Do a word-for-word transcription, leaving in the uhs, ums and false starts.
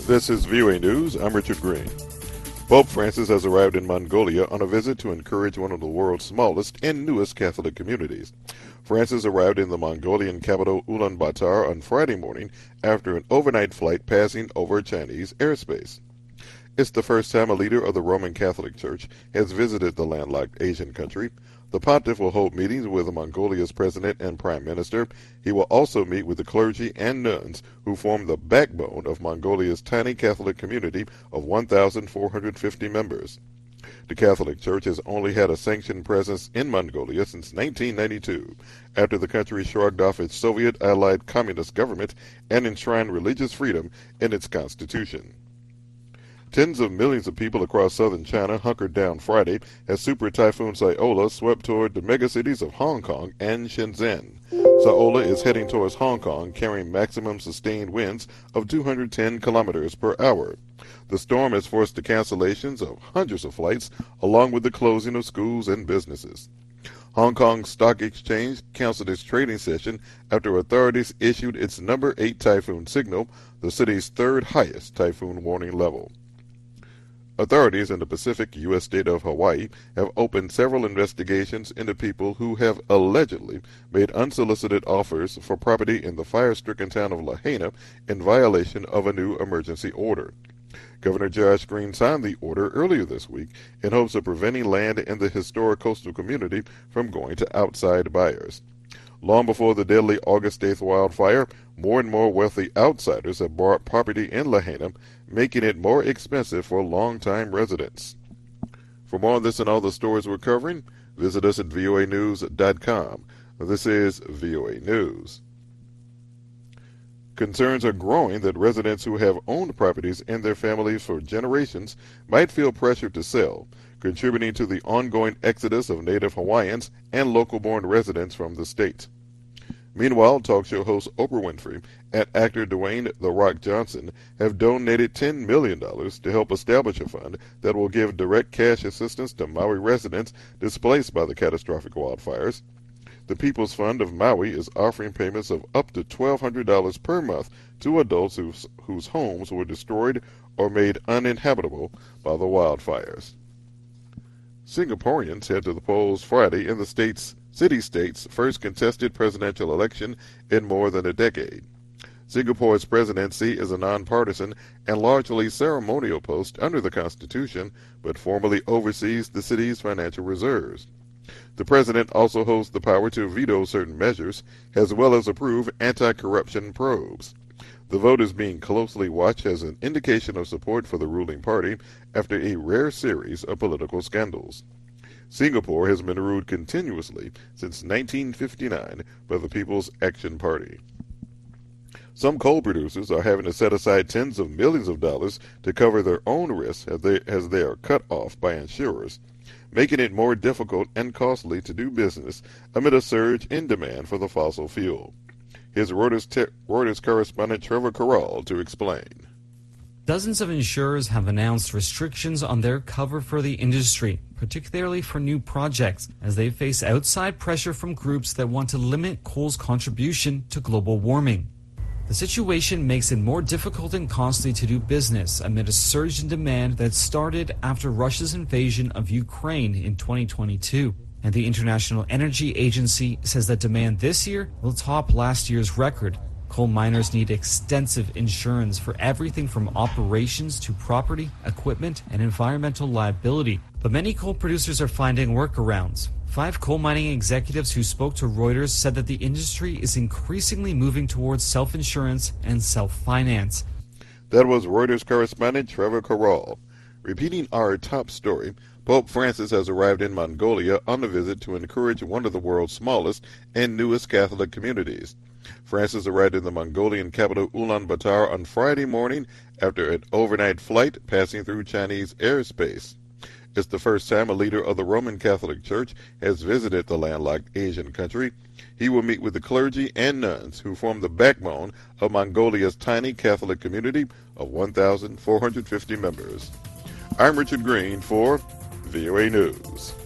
This is V O A News. I'm Richard Green. Pope Francis has arrived in Mongolia on a visit to encourage one of the world's smallest and newest Catholic communities. Francis arrived in the Mongolian capital Ulaanbaatar on Friday morning after an overnight flight passing over Chinese airspace. It's the first time a leader of the Roman Catholic Church has visited the landlocked Asian country. The pontiff will hold meetings with Mongolia's president and prime minister. He will also meet with the clergy and nuns who form the backbone of Mongolia's tiny Catholic community of one thousand four hundred fifty members. The Catholic Church has only had a sanctioned presence in Mongolia since nineteen ninety-two, after the country shrugged off its Soviet-allied communist government and enshrined religious freedom in its constitution. Tens of millions of people across southern China hunkered down Friday as Super Typhoon Saola swept toward the megacities of Hong Kong and Shenzhen. Saola is heading towards Hong Kong, carrying maximum sustained winds of two hundred ten kilometers per hour. The storm has forced the cancellations of hundreds of flights, along with the closing of schools and businesses. Hong Kong Stock Exchange canceled its trading session after authorities issued its number eight typhoon signal, the city's third highest typhoon warning level. Authorities in the Pacific U S state of Hawaii have opened several investigations into people who have allegedly made unsolicited offers for property in the fire-stricken town of Lahaina in violation of a new emergency order. Governor Josh Green signed the order earlier this week in hopes of preventing land in the historic coastal community from going to outside buyers. Long before the deadly August eighth wildfire, more and more wealthy outsiders have bought property in Lahaina, making it more expensive for long-time residents. For more on this and all the stories we're covering, visit us at V O A news dot com. This is V O A News. Concerns are growing that residents who have owned properties in their families for generations might feel pressured to sell, contributing to the ongoing exodus of native Hawaiians and local-born residents from the state. Meanwhile, talk show host Oprah Winfrey and actor Dwayne "The Rock" Johnson have donated ten million dollars to help establish a fund that will give direct cash assistance to Maui residents displaced by the catastrophic wildfires. The People's Fund of Maui is offering payments of up to twelve hundred dollars per month to adults whose, whose homes were destroyed or made uninhabitable by the wildfires. Singaporeans head to the polls Friday in the state's city-state's first contested presidential election in more than a decade. Singapore's presidency is a nonpartisan and largely ceremonial post under the Constitution, but formally oversees the city's financial reserves. The president also holds the power to veto certain measures, as well as approve anti-corruption probes. The vote is being closely watched as an indication of support for the ruling party after a rare series of political scandals. Singapore has been ruled continuously since nineteen fifty-nine by the People's Action Party. Some coal producers are having to set aside tens of millions of dollars to cover their own risks as they, as they are cut off by insurers, making it more difficult and costly to do business amid a surge in demand for the fossil fuel. Here's Reuters, te- Reuters correspondent Trevor Corral to explain. Dozens of insurers have announced restrictions on their cover for the industry, particularly for new projects, as they face outside pressure from groups that want to limit coal's contribution to global warming. The situation makes it more difficult and costly to do business amid a surge in demand that started after Russia's invasion of Ukraine in twenty twenty-two. And the International Energy Agency says that demand this year will top last year's record. Coal miners need extensive insurance for everything from operations to property, equipment, and environmental liability. But many coal producers are finding workarounds. Five coal mining executives who spoke to Reuters said that the industry is increasingly moving towards self-insurance and self-finance. That was Reuters correspondent Trevor Corral. Repeating our top story, Pope Francis has arrived in Mongolia on a visit to encourage one of the world's smallest and newest Catholic communities. Francis arrived in the Mongolian capital Ulaanbaatar on Friday morning after an overnight flight passing through Chinese airspace. It's the first time a leader of the Roman Catholic Church has visited the landlocked Asian country. He will meet with the clergy and nuns who form the backbone of Mongolia's tiny Catholic community of one thousand four hundred fifty members. I'm Richard Green for V O A News.